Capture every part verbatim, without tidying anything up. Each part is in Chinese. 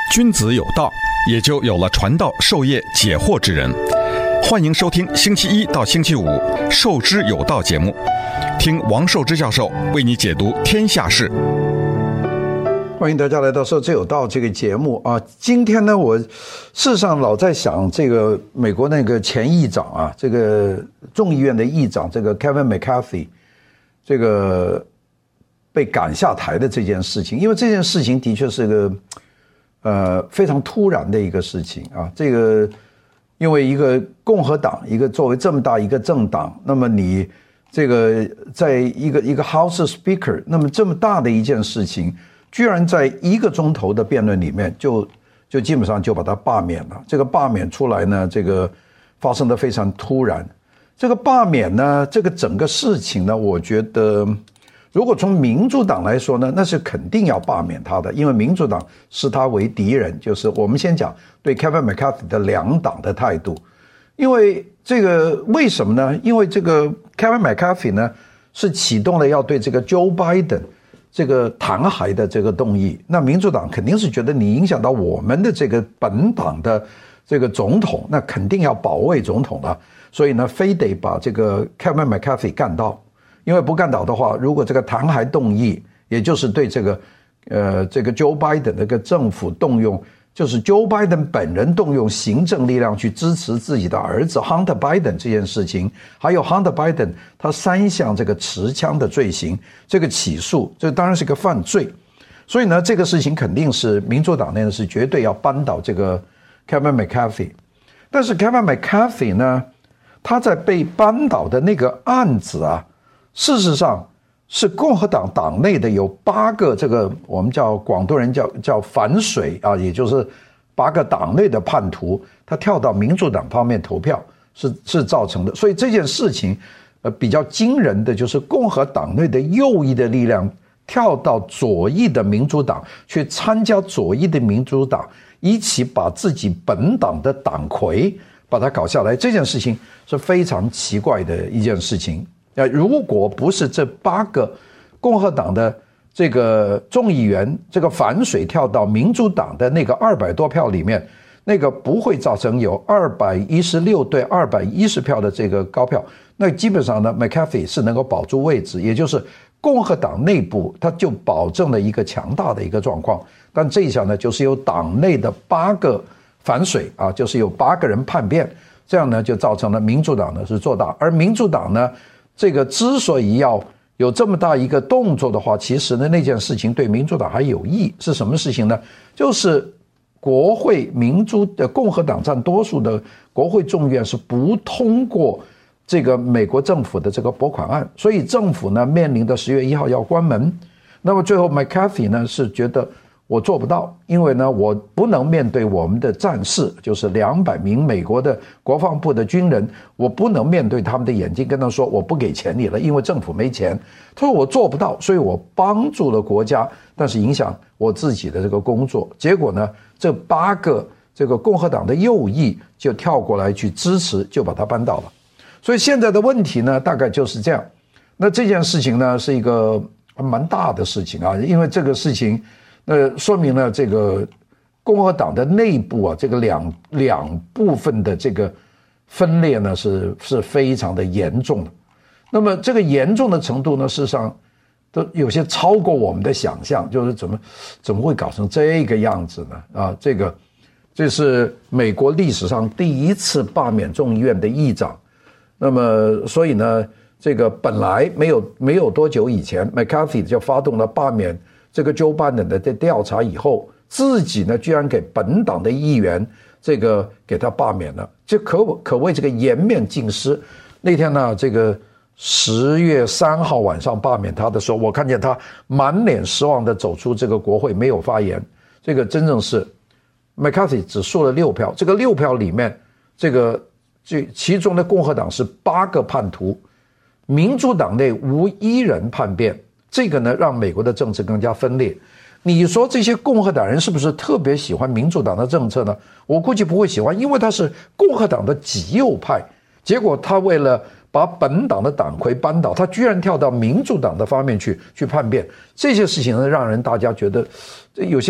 君子有道，也就有了传道授业解惑之人。欢迎收听星期一到星期五《授之有道》节目，听王寿之教授为你解读天下事。 欢迎大家来到《授之有道》这个节目啊！今天呢，我事实上老在想这个美国那个前议长啊，这个众议院的议长这个 Kevin McCarthy， 这个被赶下台的这件事情，因为这件事情的确是个呃非常突然的一个事情啊。这个因为一个共和党，一个作为这么大一个政党，那么你这个在一个一个 House Speaker， 那么这么大的一件事情，居然在一个钟头的辩论里面就就基本上就把他罢免了。这个罢免出来呢，这个发生的非常突然。这个罢免呢，这个整个事情呢，我觉得如果从民主党来说呢，那是肯定要罢免他的，因为民主党视他为敌人。就是我们先讲对 Kevin McCarthy 的两党的态度，因为这个为什么呢？因为这个 Kevin McCarthy 呢是启动了要对这个 Joe Biden 这个弹劾的这个动议，那民主党肯定是觉得你影响到我们的这个本党的这个总统，那肯定要保卫总统了，所以呢，非得把这个 Kevin McCarthy 干倒。因为不干倒的话，如果这个弹劾动议，也就是对这个呃这个 Joe Biden 这个政府动用，就是 Joe Biden 本人动用行政力量去支持自己的儿子 Hunter Biden 这件事情，还有 Hunter Biden 他三项这个持枪的罪行，这个起诉，这当然是个犯罪。所以呢，这个事情肯定是民主党内是绝对要扳倒这个 Kevin McCarthy。但是 Kevin McCarthy 呢，他在被扳倒的那个案子啊，事实上是共和党党内的有八个这个我们叫广东人叫叫反水啊，也就是八个党内的叛徒，他跳到民主党方面投票，是是造成的。所以这件事情，呃，比较惊人的就是共和党内的右翼的力量跳到左翼的民主党去参加左翼的民主党，一起把自己本党的党魁把它搞下来。这件事情是非常奇怪的一件事情。如果不是这八个共和党的这个众议员这个反水跳到民主党的那个二百多票里面，那个不会造成有二百一十六对二百一十票的这个高票，那基本上呢 McCarthy 是能够保住位置，也就是共和党内部他就保证了一个强大的一个状况。但这一下呢，就是有党内的八个反水啊，就是有八个人叛变，这样呢就造成了民主党呢是做大。而民主党呢，这个之所以要有这么大一个动作的话，其实呢那件事情对民主党还有益。是什么事情呢？就是国会民主的共和党占多数的国会众议院是不通过这个美国政府的这个拨款案，所以政府呢面临的十月一号要关门。那么最后 McCarthy 呢是觉得我做不到，因为呢我不能面对我们的战士，就是两百名美国的国防部的军人，我不能面对他们的眼睛跟他说我不给钱你了，因为政府没钱。他说我做不到，所以我帮助了国家，但是影响我自己的这个工作。结果呢，这八个这个共和党的右翼就跳过来去支持，就把他扳倒了。所以现在的问题呢，大概就是这样。那这件事情呢，是一个蛮大的事情啊，因为这个事情那说明了这个共和党的内部啊，这个两两部分的这个分裂呢是是非常的严重的。那么这个严重的程度呢，事实上都有些超过我们的想象，就是怎么怎么会搞成这个样子呢？啊，这个这是美国历史上第一次罢免众议院的议长。那么所以呢，这个本来没有没有多久以前 ，McCarthy 就发动了罢免这个 Joe Biden 的调查以后，自己呢居然给本党的议员这个给他罢免了，这可可谓这个颜面尽失。那天呢，这个十月三号晚上罢免他的时候，我看见他满脸失望的走出这个国会，没有发言。这个真正是 McCarthy 只输了六票，这个六票里面，这个这其中的共和党是八个叛徒，民主党内无一人叛变。这个呢，让美国的政治更加分裂。你说这些共和党人是不是特别喜欢民主党的政策呢？我估计不会喜欢，因为他是共和党的极右派。结果他为了把本党的党魁扳倒，他居然跳到民主党的方面去去叛变。这些事情呢，让人大家觉得有些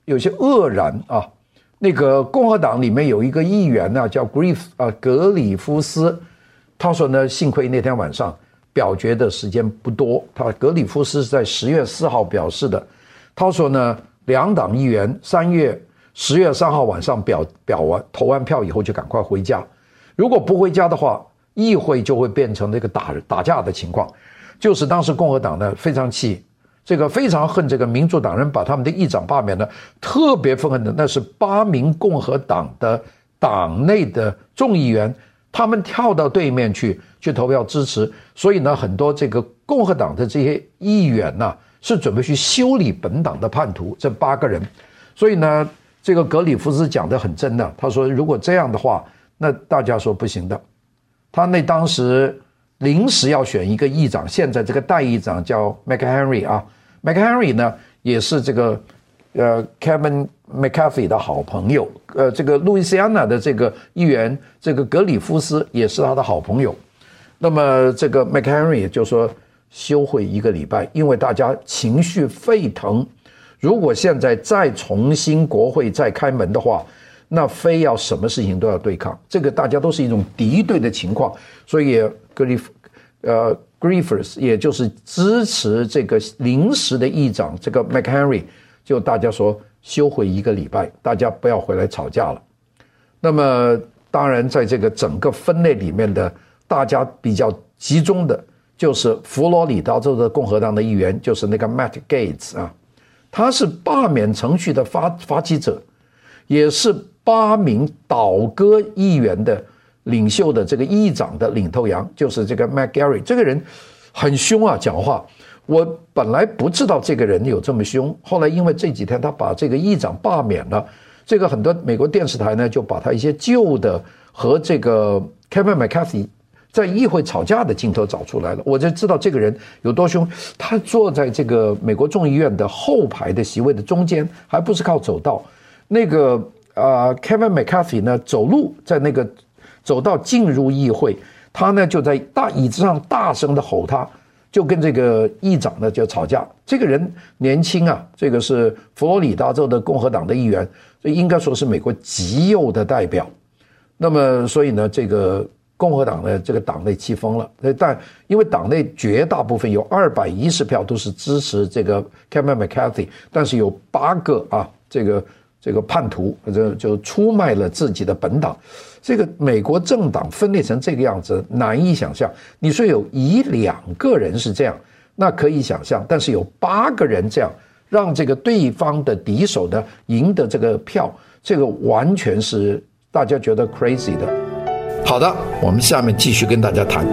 有些愕然啊。那个共和党里面有一个议员呢、啊，叫 Griff 啊格里夫斯，他说呢，幸亏那天晚上表决的时间不多。他格里夫斯是在十月四号表示的，他说呢，两党议员三月十月三号晚上表表完投完票以后就赶快回家，如果不回家的话，议会就会变成这个打打架的情况。就是当时共和党呢非常气。这个非常恨这个民主党人把他们的议长罢免了，特别愤恨的那是八名共和党的党内的众议员，他们跳到对面去去投票支持，所以呢，很多这个共和党的这些议员呢、啊、是准备去修理本党的叛徒，这八个人。所以呢，这个格里夫斯讲得很真的，他说如果这样的话，那大家说不行的。他那当时临时要选一个议长，现在这个代议长叫 McHenry 啊。McHenry 呢也是这个呃 Kevin McCarthy 的好朋友，呃这个路易斯安那的这个议员这个格里夫斯也是他的好朋友。那么这个 McHenry 就说休会一个礼拜，因为大家情绪沸腾，如果现在再重新国会再开门的话，那非要什么事情都要对抗，这个大家都是一种敌对的情况，所以格里夫呃Griffiths 也就是支持这个临时的议长这个 McHenry， 就大家说休会一个礼拜，大家不要回来吵架了。那么当然在这个整个分类里面的大家比较集中的就是佛罗里达州的共和党的议员，就是那个 Matt Gaetz 啊，他是罢免程序的发发起者，也是八名倒戈议员的领袖的这个议长的领头羊，就是这个 McGarry。 这个人很凶啊，讲话我本来不知道这个人有这么凶，后来因为这几天他把这个议长罢免了，这个很多美国电视台呢就把他一些旧的和这个 Kevin McCarthy 在议会吵架的镜头找出来了，我就知道这个人有多凶。他坐在这个美国众议院的后排的席位的中间，还不是靠走道，那个呃 Kevin McCarthy 呢走路在那个走到进入议会，他呢就在大椅子上大声的吼他，就跟这个议长呢就吵架。这个人年轻啊，这个是佛罗里达州的共和党的议员，所以应该说是美国极右的代表。那么所以呢，这个共和党的这个党内气疯了，但因为党内绝大部分有二百一十票都是支持这个 Kevin McCarthy， 但是有八个啊这个这个叛徒就就出卖了自己的本党。这个美国政党分裂成这个样子难以想象。你说有一两个人是这样，那可以想象，但是有八个人这样，让这个对方的敌手呢赢得这个票，这个完全是大家觉得 crazy 的。好的，我们下面继续跟大家谈。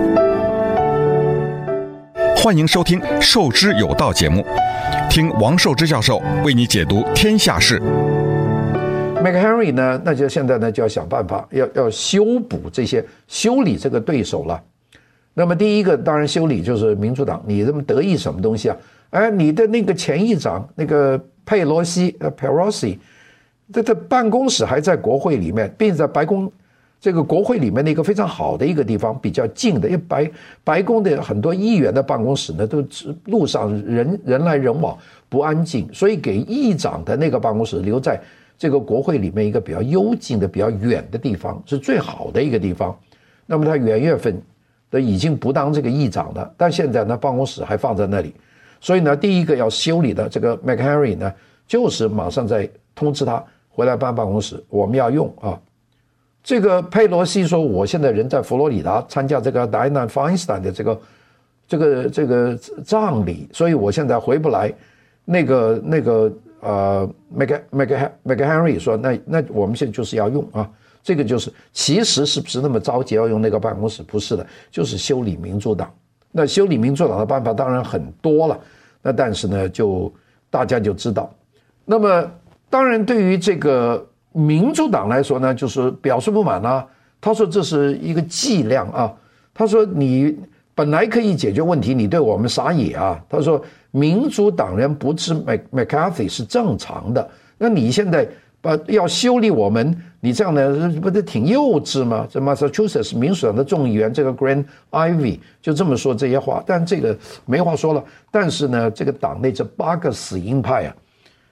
欢迎收听《受之有道》节目，听王寿之教授为你解读天下事。 McHenry 呢，那就现在呢就要想办法，要要修补这些，修理这个对手了。那么第一个当然修理就是民主党，你这么得意什么东西啊？哎，你的那个前议长那个佩洛西呃 Pelosi， 这这办公室还在国会里面，并且在白宫这个国会里面的一个非常好的一个地方，比较近的，因为白白宫的很多议员的办公室呢，都路上人人来人往，不安静，所以给议长的那个办公室留在这个国会里面一个比较幽静的、比较远的地方，是最好的一个地方。那么他元月份的已经不当这个议长了，但现在呢，办公室还放在那里。所以呢，第一个要修理的这个 McHenry 呢，就是马上在通知他回来搬办公室，我们要用啊。这个佩洛西说，我现在人在佛罗里达参加这个 Dianne Feinstein 的这个这个这个葬礼，所以我现在回不来。那个那个呃 McHenry 说，那那我们现在就是要用啊，这个就是其实是不是那么着急要用那个办公室？不是的，就是修理民主党。那修理民主党的办法当然很多了，那但是呢，就大家就知道。那么当然对于这个民主党来说呢，就是表示不满啊。他说这是一个伎俩啊，他说你本来可以解决问题，你对我们撒野啊。他说民主党人不支 McCarthy 是正常的，那你现在把要修理我们，你这样呢不是挺幼稚吗？这 Massachusetts 民主党的众议员这个 Grant Ivey 就这么说这些话，但这个没话说了。但是呢，这个党内这八个死鹰派啊，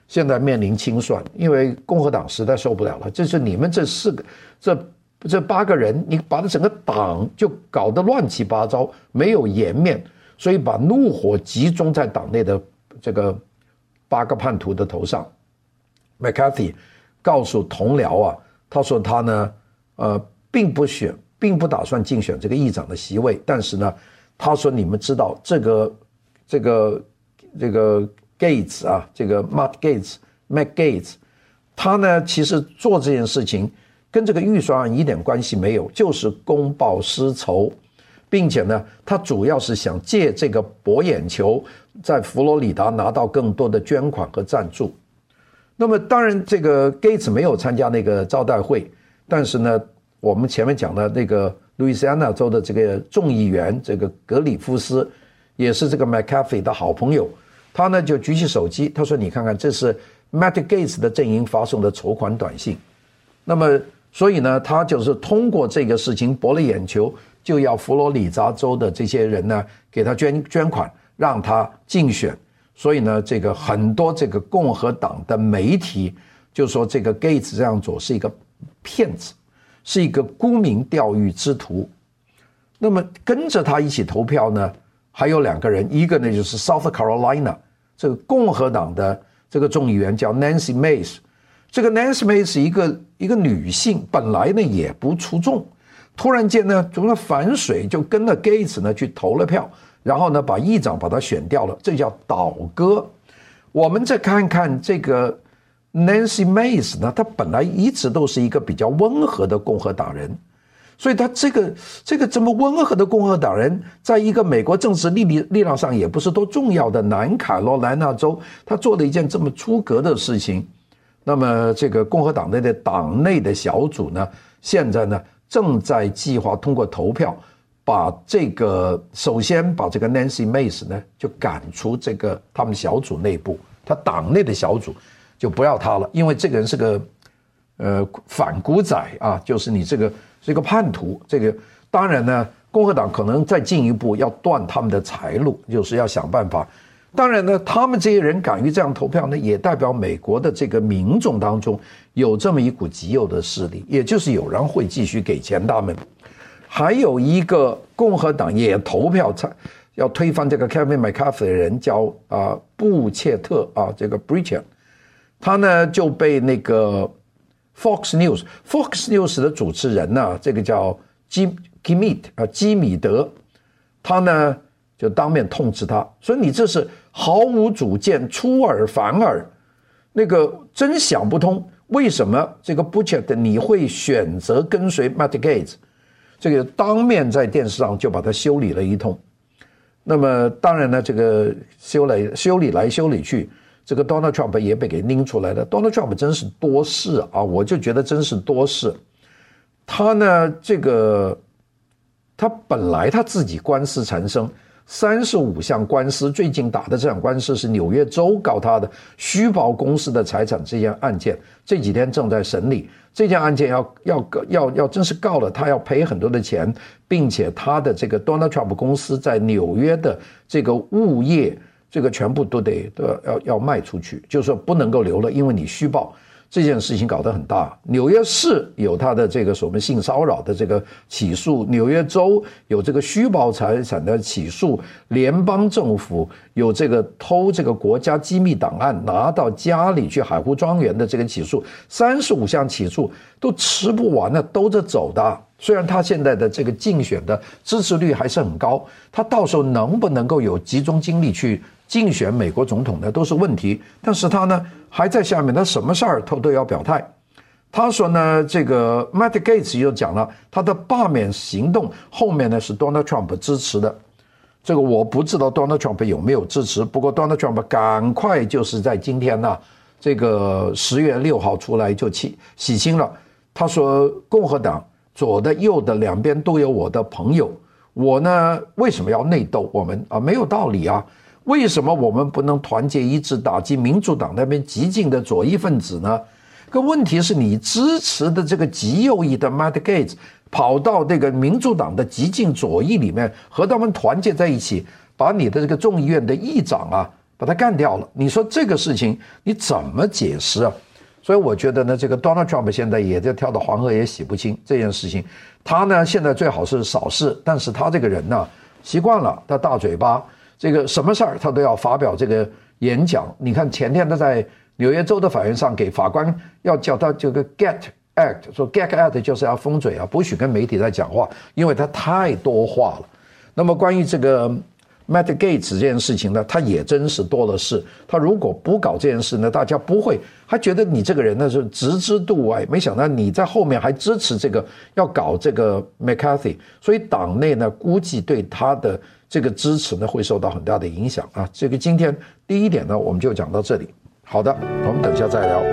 现在面临清算，因为共和党实在受不了了。这是你们这四个、这这八个人，你把整个党就搞得乱七八糟，没有颜面，所以把怒火集中在党内的这个八个叛徒的头上。McCarthy 告诉同僚啊，他说他呢，呃，并不选，并不打算竞选这个议长的席位，但是呢，他说你们知道这个这个这个 Gates 啊，这个 Matt Gates、Matt Gates， 他呢其实做这件事情跟这个预算案一点关系没有，就是公报私仇，并且呢，他主要是想借这个博眼球，在佛罗里达拿到更多的捐款和赞助。那么当然这个 Gates 没有参加那个招待会，但是呢我们前面讲的那个路易斯安那州的这个众议员这个格里夫斯也是这个 McCarthy 的好朋友，他呢就举起手机，他说你看看这是 Matt Gates 的阵营发送的筹款短信。那么所以呢他就是通过这个事情博了眼球，就要佛罗里达州的这些人呢给他捐捐款让他竞选。所以呢，这个很多这个共和党的媒体就说这个 Gates 这样做是一个骗子，是一个沽名钓誉之徒。那么跟着他一起投票呢，还有两个人，一个呢就是 South Carolina 这个共和党的这个众议员叫 Nancy Mace。这个 Nancy Mace 是一个一个女性，本来呢也不出众，突然间呢从那反水就跟了 Gates 呢去投了票。然后呢，把议长把他选掉了，这叫倒戈。我们再看看这个 Nancy Mace 呢，他本来一直都是一个比较温和的共和党人，所以他这个这个这么温和的共和党人，在一个美国政治力力量上也不是多重要的南卡罗来纳州，他做了一件这么出格的事情。那么这个共和党内的党内的小组呢，现在呢正在计划通过投票。把这个首先把这个 Nancy Mace 呢就赶出这个他们小组内部，他党内的小组就不要他了，因为这个人是个呃反骨仔啊，就是你这个是一个叛徒。这个当然呢，共和党可能再进一步要断他们的财路，就是要想办法。当然呢，他们这些人敢于这样投票呢，也代表美国的这个民众当中有这么一股极右的势力，也就是有人会继续给钱他们。还有一个共和党也投票要推翻这个 Kevin McCarthy 的人叫啊布切特啊这个 Brecher， 他呢就被那个 Fox News Fox News 的主持人呢、啊、这个叫基基米啊基米德，他呢就当面痛斥他，说你这是毫无主见，出尔反尔，那个真想不通为什么这个 Brecher 你会选择跟随 Matt Gates。这个当面在电视上就把他修理了一通。那么当然呢，这个修理修理来修理去，这个 Donald Trump 也被给拎出来了。Donald Trump 真是多事啊，我就觉得真是多事。他呢，这个他本来他自己官司缠身，三十五项官司，最近打的这场官司是纽约州告他的虚报公司的财产这件案件，这几天正在审理。这件案件要要要要真是告了，他要赔很多的钱，并且他的这个 Donald Trump 公司在纽约的这个物业，这个全部都得都要要卖出去，就是说不能够留了，因为你虚报。这件事情搞得很大，纽约市有他的这个所谓性骚扰的这个起诉，纽约州有这个虚报财产的起诉，联邦政府有这个偷这个国家机密档案拿到家里去海湖庄园的这个起诉，三十五项起诉都吃不完了，兜着走的。虽然他现在的这个竞选的支持率还是很高，他到时候能不能够有集中精力去竞选美国总统呢，都是问题。但是他呢还在下面，他什么事儿他都要表态。他说呢，这个 Matt Gaetz 又讲了，他的罢免行动后面呢是 Donald Trump 支持的。这个我不知道 Donald Trump 有没有支持，不过 Donald Trump 赶快就是在今天呢、啊，这个十月六号出来就洗洗清了。他说共和党左的右的两边都有我的朋友，我呢为什么要内斗？我们啊没有道理啊。为什么我们不能团结一致打击民主党那边激进的左翼分子呢？可问题是你支持的这个极右翼的 Matt Gaetz 跑到这个民主党的激进左翼里面和他们团结在一起，把你的这个众议院的议长啊把他干掉了。你说这个事情你怎么解释啊？所以我觉得呢，这个 Donald Trump 现在也在跳到黄河也洗不清这件事情。他呢现在最好是少事，但是他这个人呢习惯了，他大嘴巴，这个什么事儿他都要发表这个演讲。你看前天他在纽约州的法院上给法官要叫他这个 get act， 说 get act 就是要封嘴啊，不许跟媒体在讲话，因为他太多话了。那么关于这个Matt Gaetz 这件事情呢，他也真是多了事。他如果不搞这件事呢，大家不会，还觉得你这个人呢是直之度外，没想到你在后面还支持这个要搞这个 McCarthy， 所以党内呢估计对他的这个支持呢会受到很大的影响啊。这个今天第一点呢我们就讲到这里。好的，我们等一下再聊。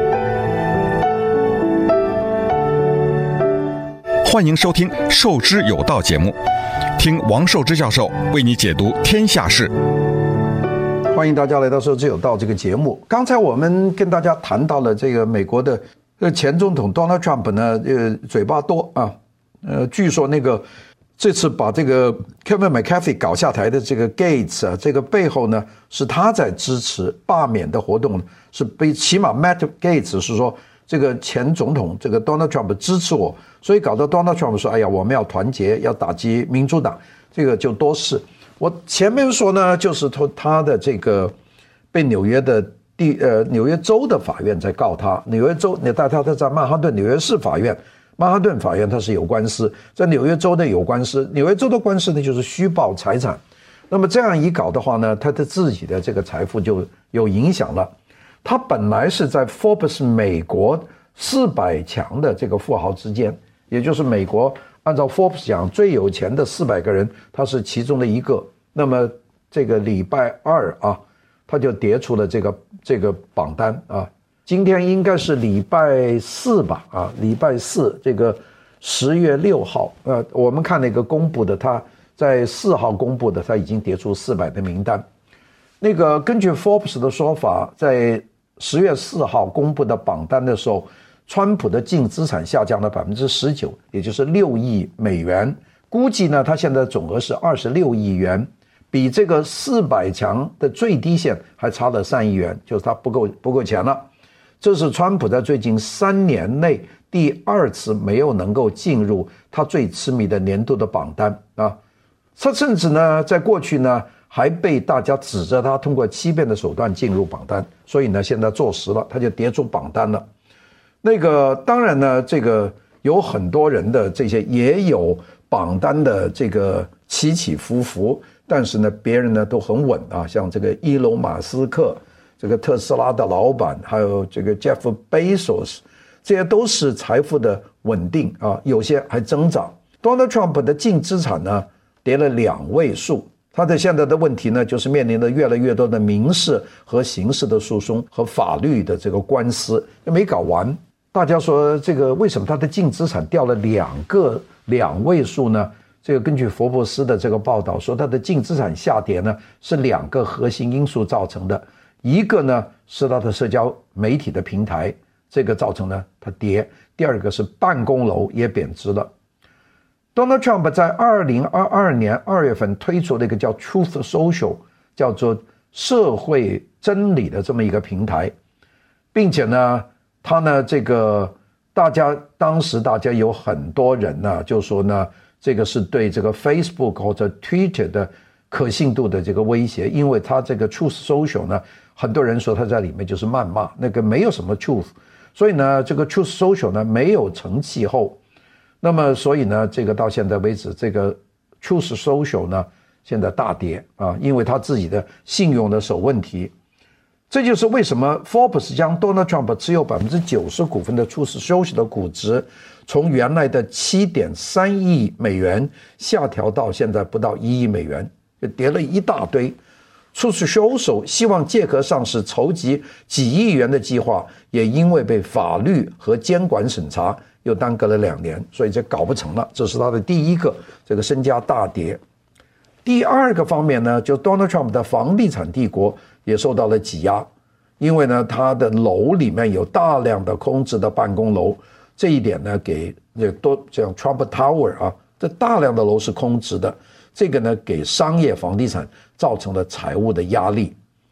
欢迎收听《受之有道》节目，听王寿之教授为你解读天下事。 欢迎大家来到《受之有道》这个节目。刚才我们跟大家谈到了这个美国的前总统 Donald Trump 呢，呃，嘴巴多啊，呃，据说那个这次把这个 Kevin McCarthy 搞下台的这个 Gates 啊，这个背后呢是他在支持罢免的活动，是被起码 Matt Gaetz 是说这个前总统这个 Donald Trump 支持我，所以搞到 Donald Trump 说，哎呀，我们要团结，要打击民主党，这个就多事。我前面说呢，就是说他的这个被纽约的地呃纽约州的法院在告他，纽约州，你带他在曼哈顿纽约市法院。曼哈顿法院它是有官司，在纽约州的有官司，纽约州的官司呢就是虚报财产。那么这样一搞的话呢，他的自己的这个财富就有影响了。他本来是在 Forbes 美国四百强的这个富豪之间，也就是美国按照 Forbes 讲最有钱的四百个人，他是其中的一个。那么这个礼拜二啊，他就跌出了这个这个榜单啊。今天应该是礼拜四吧，啊，礼拜四这个十月六号，呃，我们看那个公布的，他在四号公布的，他已经跌出四百的名单。那个根据 Forbes 的说法，在十月四号公布的榜单的时候，川普的净资产下降了百分之十九，也就是六亿美元。估计呢，他现在总额是二十六亿元，比这个四百强的最低线还差了三亿元，就是他不够不够钱了。这是川普在最近三年内第二次没有能够进入他最痴迷的年度的榜单啊！他甚至呢，在过去呢，还被大家指责他通过欺骗的手段进入榜单，所以呢，现在坐实了，他就跌出榜单了。那个当然呢，这个有很多人的这些也有榜单的这个起起伏伏，但是呢，别人呢都很稳啊，像这个伊隆马斯克。这个特斯拉的老板，还有这个 Jeff Bezos， 这些都是财富的稳定啊，有些还增长。Donald Trump 的净资产呢跌了两位数，他的现在的问题呢就是面临着越来越多的民事和刑事的诉讼和法律的这个官司没搞完。大家说这个为什么他的净资产掉了两个两位数呢？这个根据福布斯的这个报道说，他的净资产下跌呢是两个核心因素造成的。一个呢是他的社交媒体的平台，这个造成了它跌；第二个是办公楼也贬值了。Donald Trump 在二零二二年二月份推出了一个叫 Truth Social， 叫做社会真理的这么一个平台，并且呢，他呢这个大家当时大家有很多人呢就说呢，这个是对这个 Facebook 或者 Twitter 的可信度的这个威胁，因为他这个 Truth Social 呢，很多人说他在里面就是谩骂，那个没有什么 truth， 所以呢，这个 Truth Social 呢没有成气候，那么所以呢，这个到现在为止，这个 Truth Social 呢现在大跌啊，因为他自己的信用的手问题。这就是为什么 Forbes 将 Donald Trump 持有 百分之九十 股份的 Truth Social 的估值从原来的 七点三亿美元下调到现在不到一亿美元，就跌了一大堆。Truth Social 希望借壳上市筹集几亿元的计划，也因为被法律和监管审查，又耽搁了两年，所以这搞不成了。这是他的第一个这个身家大跌。第二个方面呢，就 Donald Trump 的房地产帝国也受到了挤压，因为呢，他的楼里面有大量的空置的办公楼，这一点呢，给多像 Trump Tower 啊，这大量的楼是空置的，这个呢，给商业房地产造成了财务的压力。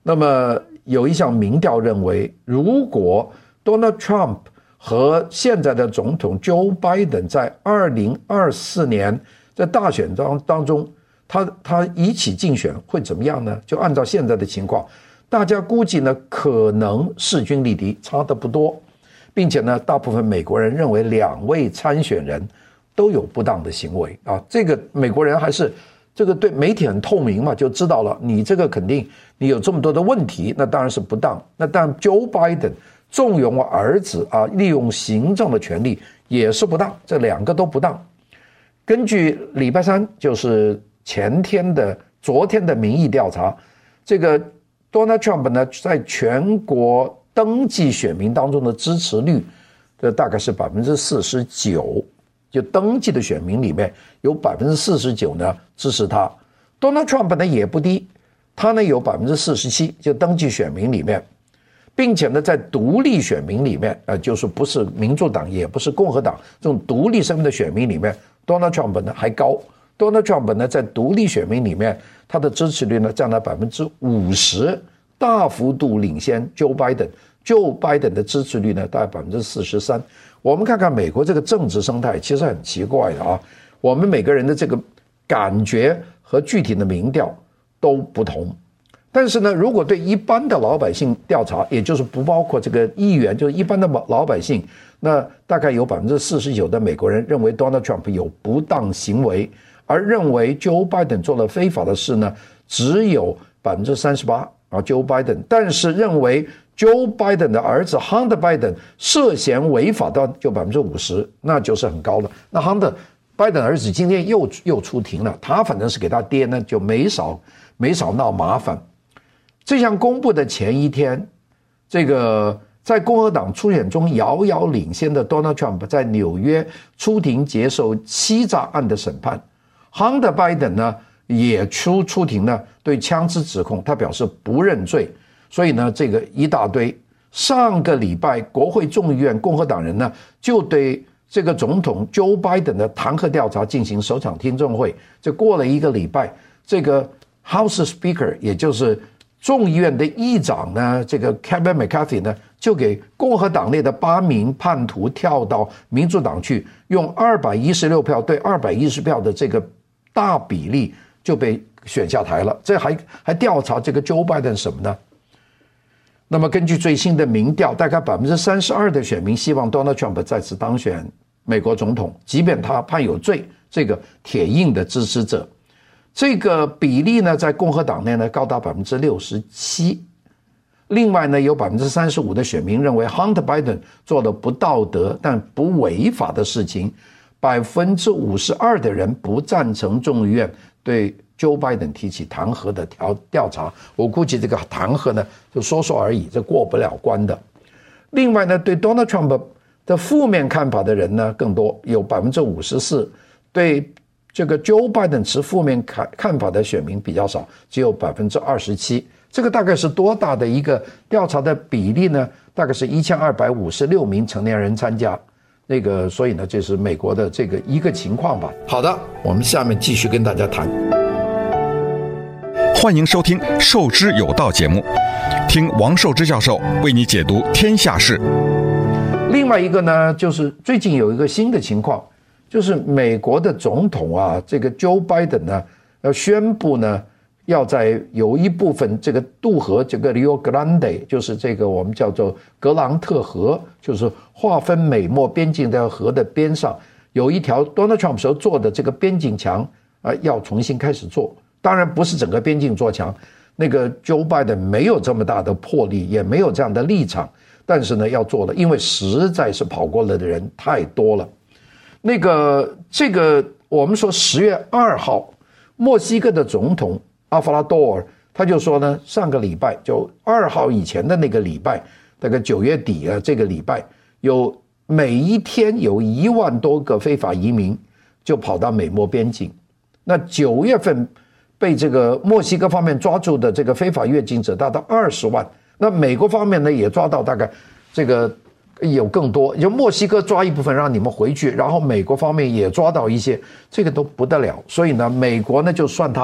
那么有一项民调认为，如果 Donald Trump 和现在的总统 Joe Biden 在二零二四年在大选当当中，他他一起竞选会怎么样呢？就按照现在的情况，大家估计呢可能势均力敌，差得不多，并且呢，大部分美国人认为两位参选人都有不当的行为啊。这个美国人还是这个对媒体很透明嘛，就知道了你这个肯定你有这么多的问题，那当然是不当。那但 Joe Biden 纵容儿子啊，利用行政的权力也是不当，这两个都不当。根据礼拜三，就是前天的昨天的民意调查，这个 Donald Trump 呢，在全国登记选民当中的支持率，这大概是百分之四十九，就登记的选民里面有百分之四十九呢支持他。Donald Trump 呢也不低，他呢有百分之四十七，就登记选民里面。并且呢，在独立选民里面，呃，就是不是民主党，也不是共和党这种独立身份的选民里面 ，Donald Trump 呢还高。Donald Trump 呢，在独立选民里面，他的支持率呢占了百分之五十，大幅度领先 Joe Biden。Joe Biden 的支持率呢大概百分之四十三。我们看看美国这个政治生态，其实很奇怪的啊。我们每个人的这个感觉和具体的民调都不同。但是呢，如果对一般的老百姓调查，也就是不包括这个议员，就是一般的老百姓，那大概有百分之四十九的美国人认为 Donald Trump 有不当行为，而认为 Joe Biden 做了非法的事呢，只有百分之三十八啊 Joe Biden， 但是认为 Joe Biden 的儿子 Hunter Biden 涉嫌违法的就百分之五十，那就是很高了。那 Hunter Biden 儿子今天又又出庭了，他反正是给他爹呢就没少没少闹麻烦。这项公布的前一天，这个在共和党初选中遥遥领先的 Donald Trump 在纽约出庭接受欺诈案的审判。Hunter Biden 呢也出出庭呢对枪支指控，他表示不认罪。所以呢，这个一大堆。上个礼拜，国会众议院共和党人呢就对这个总统 Joe Biden 的弹劾调查进行首场听证会。这过了一个礼拜，这个 House Speaker 也就是众议院的议长呢，这个 Kevin McCarthy 呢，就给共和党内的八名叛徒跳到民主党去，用二百一十六票对二百一十票的这个大比例就被选下台了。这还还调查这个 Joe Biden 什么呢？那么根据最新的民调，大概百分之三十二的选民希望 Donald Trump 再次当选美国总统，即便他判有罪，这个铁硬的支持者。这个比例呢，在共和党内呢高达百分之六十七。另外呢，有百分之三十五的选民认为 Hunter Biden 做了不道德但不违法的事情。百分之五十二的人不赞成众议院对 Joe Biden 提起弹劾的调调查。我估计这个弹劾呢，就说说而已，这过不了关的。另外呢，对 Donald Trump 的负面看法的人呢更多，有百分之五十四。对这个 Joe Biden 持负面看看法的选民比较少，只有百分之二十七。这个大概是多大的一个调查的比例呢？大概是一千二百五十六名成年人参加。那个，所以呢，这是美国的这个一个情况吧。好的，我们下面继续跟大家谈。 欢迎收听《受之有道》节目，听王寿之教授为你解读天下事。 另外一个呢，就是最近有一个新的情况。就是美国的总统啊，这个 Joe Biden 呢，要宣布呢，要在有一部分这个渡河，这个 Rio Grande， 就是这个我们叫做格朗特河，就是划分美墨边境的河的边上，有一条 Donald Trump 时候做的这个边境墙啊，要重新开始做。当然不是整个边境做墙，那个 Joe Biden 没有这么大的魄力，也没有这样的立场，但是呢，要做了，因为实在是跑过来的人太多了。那个这个我们说十月二号，墨西哥的总统阿弗拉多尔他就说呢，上个礼拜就二号以前的那个礼拜，大概九月底啊，这个礼拜有每一天有一万多个非法移民就跑到美墨边境。那九月份被这个墨西哥方面抓住的这个非法越境者达到二十万，那美国方面呢也抓到大概这个。有更多，就墨西哥抓一部分让你们回去，然后美国方面也抓到一些，这个都不得了。所以呢，美国呢就算他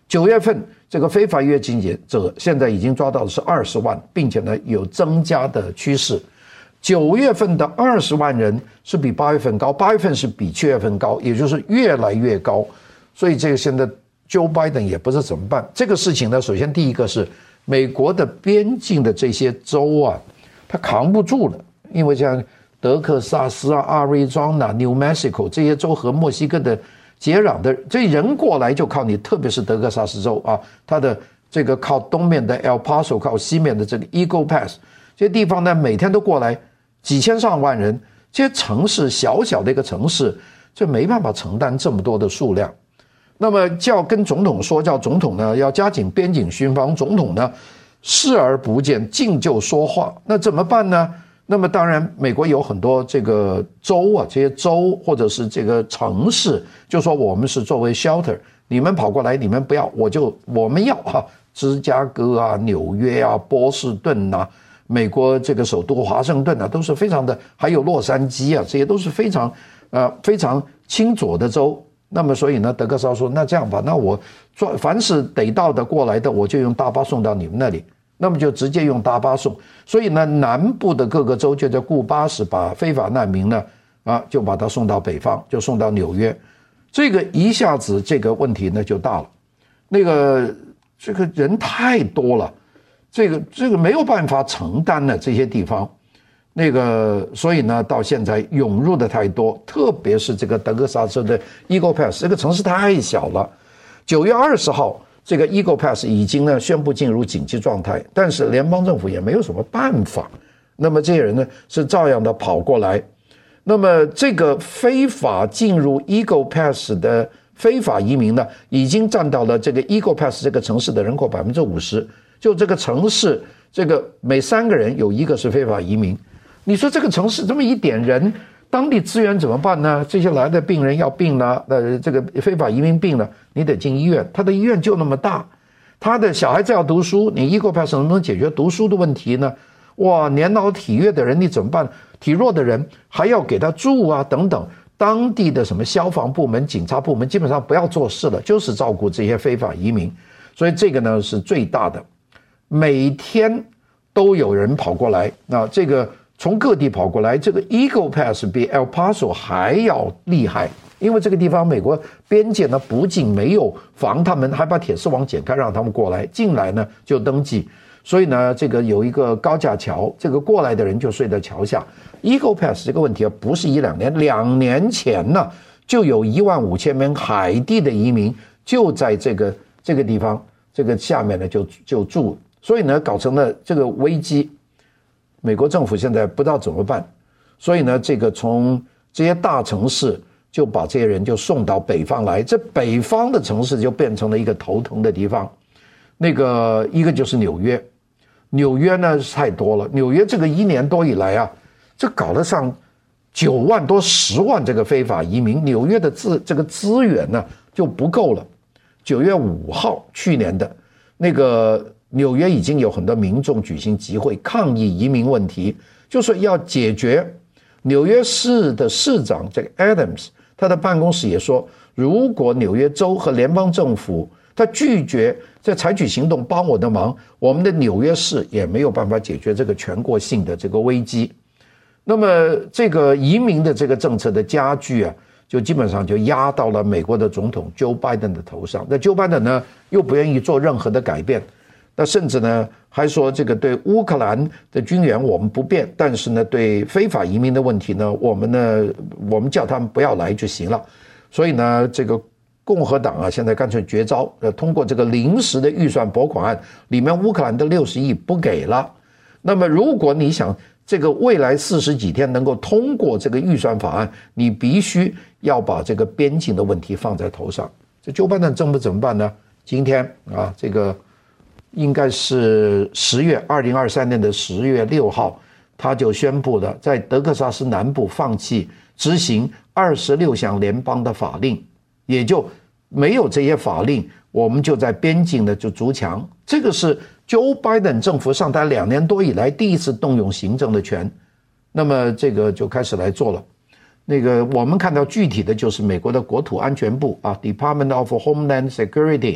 九月份这个非法越境者现在已经抓到的是二十万，并且呢有增加的趋势。九月份的二十万人是比八月份高，八月份是比七月份高，也就是越来越高。所以这个现在 Joe Biden 也不知道怎么办。这个事情呢，首先第一个是美国的边境的这些州啊，它扛不住了，因为像德克萨斯啊、阿瑞庄纳、New Mexico 这些州和墨西哥的接壤的，这人过来就靠你，特别是德克萨斯州啊，它的这个靠东面的 El Paso， 靠西面的这个 Eagle Pass 这些地方呢，每天都过来几千上万人，这些城市小小的一个城市，这没办法承担这么多的数量。那么叫跟总统说，叫总统呢要加紧边境巡防，总统呢视而不见，敬就说话，那怎么办呢？那么当然，美国有很多这个州啊，这些州或者是这个城市，就说我们是作为 shelter， 你们跑过来，你们不要，我就我们要哈、啊，芝加哥啊、纽约啊、波士顿啊，美国这个首都华盛顿啊，都是非常的，还有洛杉矶啊，这些都是非常呃非常亲左的州。那么所以呢，德克萨斯说，那这样吧，那我凡是得到的过来的，我就用大巴送到你们那里。那么就直接用大巴送，所以呢，南部的各个州就在雇巴士把非法难民呢，啊，就把他送到北方，就送到纽约，这个一下子这个问题呢就大了，那个这个人太多了，这个这个没有办法承担了这些地方，那个所以呢，到现在涌入的太多，特别是这个德克萨斯的 Eagle Pass 这个城市太小了，九月二十号。这个 Eagle Pass 已经呢宣布进入紧急状态，但是联邦政府也没有什么办法。那么这些人呢是照样的跑过来。那么这个非法进入 Eagle Pass 的非法移民呢，已经占到了这个 Eagle Pass 这个城市的人口 百分之五十。就这个城市，这个每三个人有一个是非法移民。你说这个城市这么一点人，当地资源怎么办呢？这些来的病人要病了，呃，这个非法移民病了，你得进医院，他的医院就那么大，他的小孩子要读书，你 Eagle Pass 能不能解决读书的问题呢？哇，年老体弱的人你怎么办？体弱的人还要给他住啊，等等。当地的什么消防部门、警察部门基本上不要做事了，就是照顾这些非法移民，所以这个呢是最大的，每天都有人跑过来，那这个。从各地跑过来，这个 Eagle Pass 比 El Paso 还要厉害，因为这个地方美国边界呢不仅没有防他们，还把铁丝网剪开让他们过来，进来呢就登记，所以呢这个有一个高架桥，这个过来的人就睡在桥下。Eagle Pass 这个问题啊，不是一两年，两年前呢就有一万五千名海地的移民就在这个这个地方，这个下面呢就就住，所以呢搞成了这个危机。美国政府现在不知道怎么办，所以呢，这个从这些大城市就把这些人就送到北方来，这北方的城市就变成了一个头疼的地方。那个一个就是纽约，纽约呢太多了，纽约这个一年多以来啊，这搞得上九万多、十万这个非法移民，纽约的资这个资源呢就不够了。九月五号，去年的那个。纽约已经有很多民众举行集会抗议移民问题，就是要解决。纽约市的市长这个 Adams， 他的办公室也说，如果纽约州和联邦政府他拒绝在采取行动帮我的忙，我们的纽约市也没有办法解决这个全国性的这个危机。那么这个移民的这个政策的加剧啊，就基本上就压到了美国的总统 Joe Biden 的头上。那 Joe Biden 呢又不愿意做任何的改变。那甚至呢，还说这个对乌克兰的军援我们不变，但是呢，对非法移民的问题呢，我们呢，我们叫他们不要来就行了。所以呢，这个共和党啊，现在干脆绝招，呃，通过这个临时的预算拨款案，里面乌克兰的六十亿不给了。那么，如果你想这个未来四十几天能够通过这个预算法案，你必须要把这个边境的问题放在头上。这Joe Biden怎么怎么办呢？今天啊，这个。应该是十月二零二三年的十月六号，他就宣布了，在德克萨斯南部放弃执行二十六项联邦的法令，也就没有这些法令，我们就在边境呢就筑墙。这个是 Joe Biden 政府上台两年多以来第一次动用行政的权，那么这个就开始来做了。那个我们看到具体的就是美国的国土安全部啊 ，Department of Homeland Security。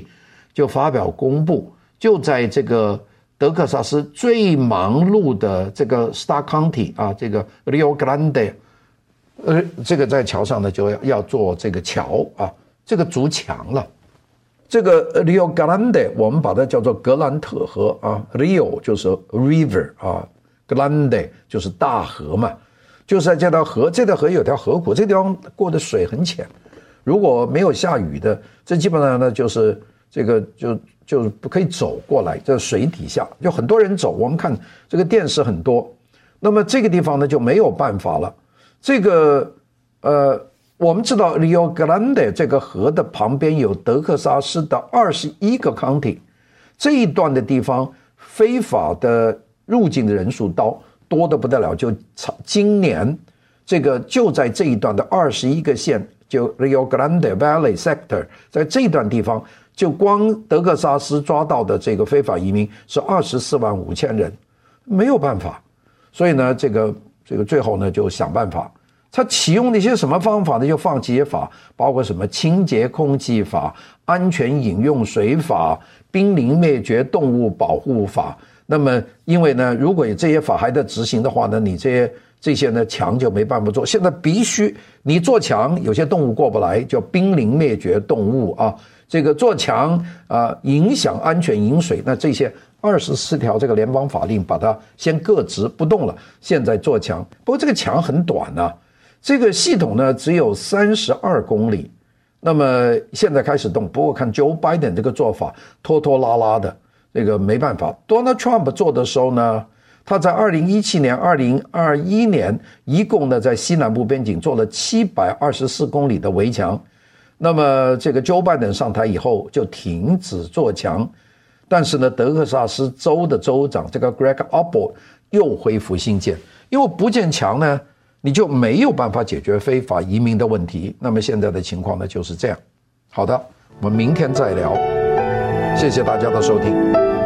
就发表公布，就在这个德克萨斯最忙碌的这个 Star County 啊，这个 Rio Grande， 呃，这个在桥上呢就要要做这个桥啊，这个筑墙了。这个 Rio Grande 我们把它叫做格兰特河啊 ，Rio 就是 river 啊 ，Grande 就是大河嘛，就是在这条河，这条河有条河谷，这地方过的水很浅，如果没有下雨的，这基本上呢就是这个就就不可以走过来，这水底下就很多人走，我们看这个电视很多，那么这个地方呢就没有办法了，这个呃。我们知道 Rio Grande 这个河的旁边有德克萨斯的二十一个 county， 这一段的地方非法的入境的人数多多得不得了，就今年这个就在这一段的二十一个县，就 Rio Grande Valley Sector， 在这一段地方就光德克萨斯抓到的这个非法移民是二十四万五千人，没有办法，所以呢这个这个最后呢就想办法。他启用的一些什么方法呢？就放弃一些法，包括什么清洁空气法、安全饮用水法、濒临灭绝动物保护法。那么，因为呢，如果你这些法还在执行的话呢，你这些这些呢墙就没办法做。现在必须你做墙，有些动物过不来，叫濒临灭绝动物啊。这个做墙啊、呃，影响安全饮水，那这些二十四条这个联邦法令把它先搁置不动了。现在做墙，不过这个墙很短啊。这个系统呢只有三十二公里，那么现在开始动，不过看 Joe Biden 这个做法拖拖拉拉的，这个没办法。Donald Trump 做的时候呢，他在二零一七年、二零二一年一共呢在西南部边境做了七百二十四公里的围墙。那么这个 Joe Biden 上台以后就停止做墙，但是呢，德克萨斯州的州长这个 Greg Abbott 又恢复新建，因为不建墙呢。你就没有办法解决非法移民的问题。那么现在的情况呢就是这样。好的，我们明天再聊。谢谢大家的收听。